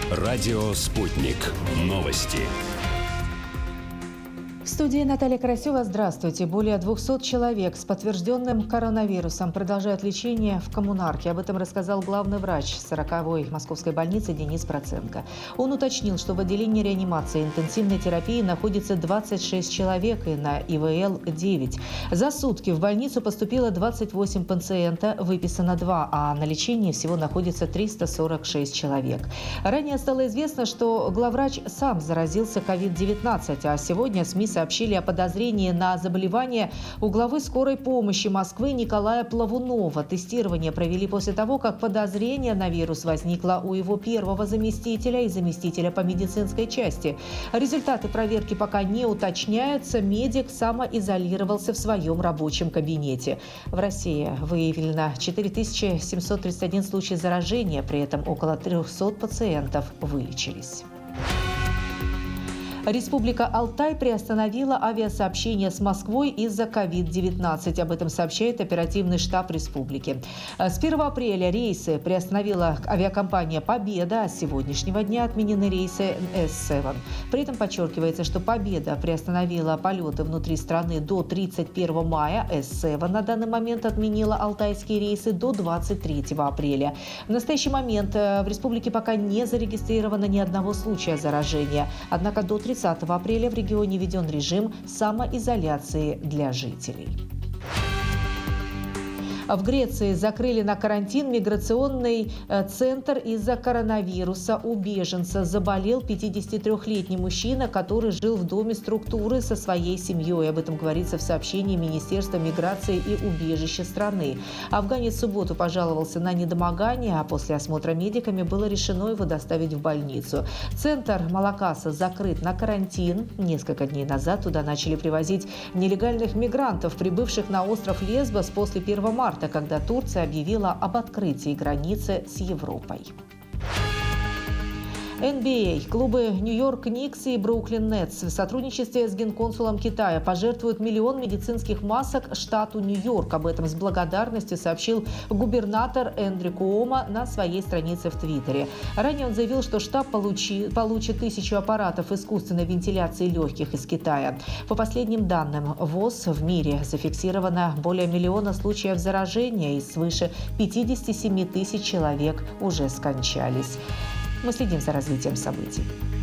Радио «Спутник». Новости. В студии Наталья Карасева. Здравствуйте. Более 200 человек с подтвержденным коронавирусом продолжают лечение в Коммунарке. Об этом рассказал главный врач 40-й московской больницы Денис Проценко. Он уточнил, что в отделении реанимации и интенсивной терапии находится 26 человек и на ИВЛ 9. За сутки в больницу поступило 28 пациента, выписано 2, а на лечении всего находится 346 человек. Ранее стало известно, что главврач сам заразился COVID-19, а сегодня СМИ сообщили о подозрении на заболевание у главы скорой помощи Москвы Николая Плавунова. Тестирование провели после того, как подозрение на вирус возникло у его первого заместителя и заместителя по медицинской части. Результаты проверки пока не уточняются. Медик самоизолировался в своем рабочем кабинете. В России выявлено 4731 случай заражения, при этом около 300 пациентов вылечились. Республика Алтай приостановила авиасообщение с Москвой из-за COVID-19. Об этом сообщает оперативный штаб республики. С 1 апреля рейсы приостановила авиакомпания «Победа», а с сегодняшнего дня отменены рейсы С-7. При этом подчеркивается, что «Победа» приостановила полеты внутри страны до 31 мая. С-7 на данный момент отменила алтайские рейсы до 23 апреля. В настоящий момент в республике пока не зарегистрировано ни одного случая заражения. Однако до 30 апреля в регионе введен режим самоизоляции для жителей. В Греции закрыли на карантин миграционный центр из-за коронавируса. У беженца заболел 53-летний мужчина, который жил в доме структуры со своей семьей. Об этом говорится в сообщении Министерства миграции и убежища страны. Афганец в субботу пожаловался на недомогание, а после осмотра медиками было решено его доставить в больницу. Центр Малакаса закрыт на карантин. Несколько дней назад туда начали привозить нелегальных мигрантов, прибывших на остров Лесбос после 1 марта, когда Турция объявила об открытии границы с Европой. NBA. Клубы Нью-Йорк Никс и Бруклин Нетс в сотрудничестве с Генконсулом Китая пожертвуют 1 миллион медицинских масок штату Нью-Йорк. Об этом с благодарностью сообщил губернатор Эндрю Куомо на своей странице в Твиттере. Ранее он заявил, что штат получит 1000 аппаратов искусственной вентиляции легких из Китая. По последним данным ВОЗ в мире зафиксировано более 1 миллиона случаев заражения и свыше 57 тысяч человек уже скончались. Мы следим за развитием событий.